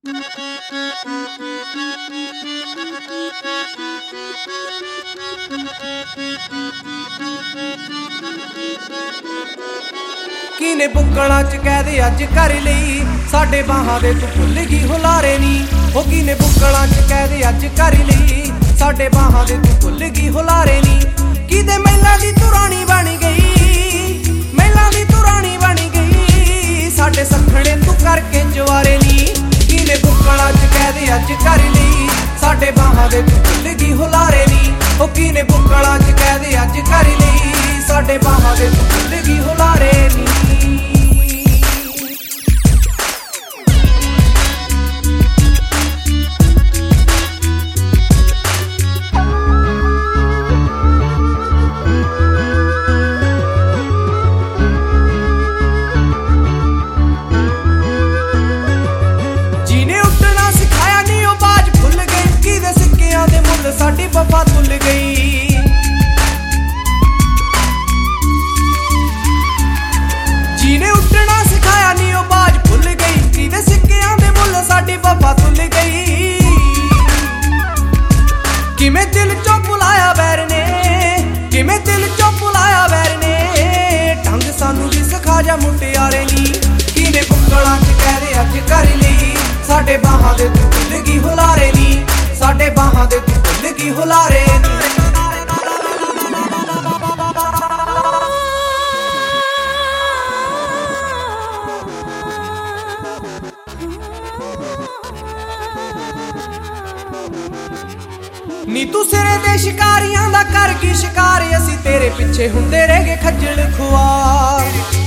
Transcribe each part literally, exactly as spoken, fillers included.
किने बुक्कड़ा च कैद अज कर लई साडे बाहां दे तू भुल गई हुलारे नी। ओ किने बुक्कड़ा च कैद अज कर लई साडे बाहां दे तू भुल गई हुलारे नी। किदे महिला दी तू रानी बन गई, महिला दी तू रानी बन गई, साडे सखणे तू करके जवारे नी। किने बुक्कड़ा च कैद अज कर लई साडे बाहां दे तू भुल गई हुलारे नी। ओ किने बुक्कड़ा च कैद अज कर लई साडे बाहां दे तू भुल गई हुलारे नी। साडी वफा तुल गई, जीने उठना सिखाया नी ओ बाज भुल गई, किदे सिक्कियां दे मुल साडी वफा तुल गई। किवें दिल चों बुलाया वैर ने, किवें दिल चों बुलाया वैर ने, ढंग सानू भी सिखा जा मुटियारे नी। किने बुक्कड़ा च कैद अज कर लई साडे बाहां दे तू भुल गई हुलारे नी, साडे बाहां दे तू भुल गई हुलारे नी। नी तू सिरे दे शिकारियां दा कर की शिकार, असी तेरे पिछे हुंदे रह गए खज्जल खुआर।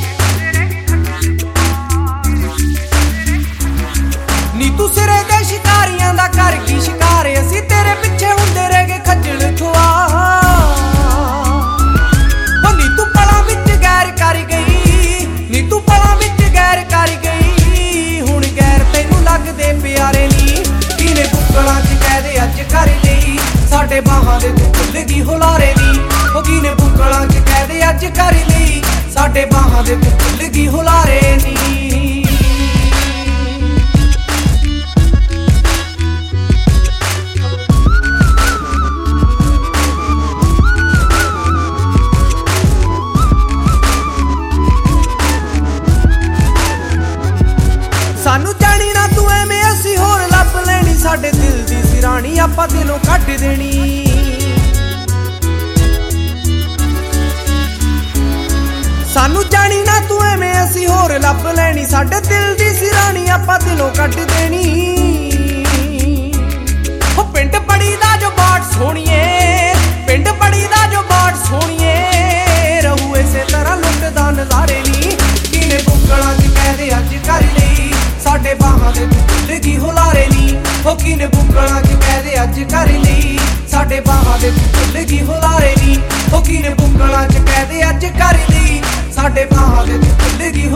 नी तू सिरे दे शिकारियां दा कर की शिकार, असी तेरे पिछे हुंदे रह गए खज्जल खुआर। नी तू पलां विच गैर कर गई, नी तू पलां विच गैर कर गई, हुण गैर तैनू लगदे प्यारे नी। किने बुक्कड़ा च कैद अज कर लई साडे बाहां दे तू भुल गई हुलारे नी। ओ किने बुक्कड़ा च कैद अज कर लई साडे बाहां दे तू भुल गई हुलारे नी। सानू जानी ना तू एवें असी होर लभ लैनी, साडे दिल दी सिरानी आपां दिलों कढ देनी। सानू जानी ना तू एवें असी होर लभ लैनी, साडे दिल दी सिरानी आपां दिलों कढ देनी। ओ पिंड बड़ी दा जो बाट सोहणीए, पिंड बड़ी दा जो बाट सोहणीए, रहू इसे तरह लुटदा नज़ारे नी। किने बुक्कड़ा च कैद अज कर लई साडे बाहां दे तू भुल गई हुलारे नी। ओ किने बुक्कड़ा च कैद अज कर लई साडे बाहां दे तू भुल गई हुलारे नी। ओ किने बुक्कड़ा च कैद अज कर लई साडे बाहां दे तू भुल गई